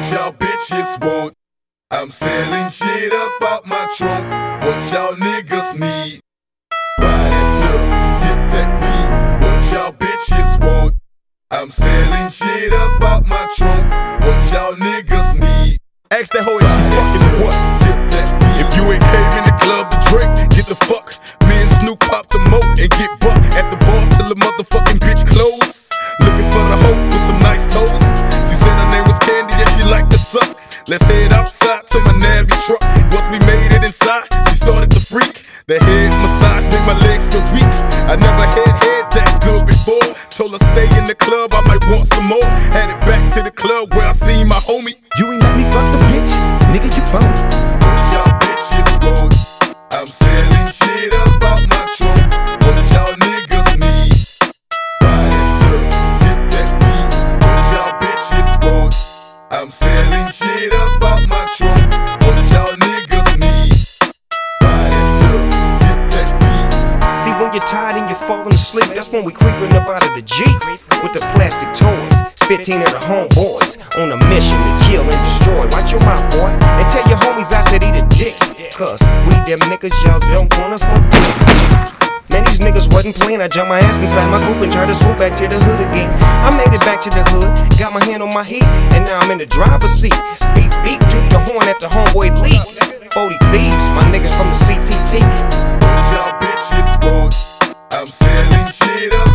what y'all bitches want. I'm selling shit up out my trunk, what y'all niggas need. Buy that syrup, dip that weed, what y'all bitches want. I'm selling shit up out my trunk, what y'all niggas need. Ask that hoe if she fucking what? Dip that weed. If you ain't came in the club to drink, get the fuck. Me and Snoop pop the moat and get bucked at the bar till the motherfucking bitch close. Looking for the hoe with some nice toes. She said her name was Candy and she liked to suck. Let's head outside to my Navy truck. Once we made it inside, she started to freak. The head massage made my legs feel weak. I never had head that good before. Told her stay in the club, I might want some more. Had it back to the club where I seen my homie. You ain't let me fuck the bitch, nigga, you phony. What y'all bitches want? I'm selling shit up out my trunk, what y'all niggas need. Buy that syrup, dip that weed, what y'all bitches want. I'm selling shit up out my trunk, what y'all niggas need. Buy that syrup, dip that weed. See, when you're tired and you're falling asleep, that's when we creeping up out of the Jeep with the plastic toys. 15 of the homeboys on a mission to kill and destroy. Watch your mouth, boy, and tell your homies I said eat a dick. Cause we them niggas y'all don't wanna fuck with. Man, these niggas wasn't playing. I jumped my ass inside my coupe and tried to swoop back to the hood again. I made it back to the hood, got my hand on my heat, and now I'm in the driver's seat. Beep, beep, toot the horn at the homeboy leap. 40 thieves, my niggas from the CPT. What y'all bitches want? I'm selling shit up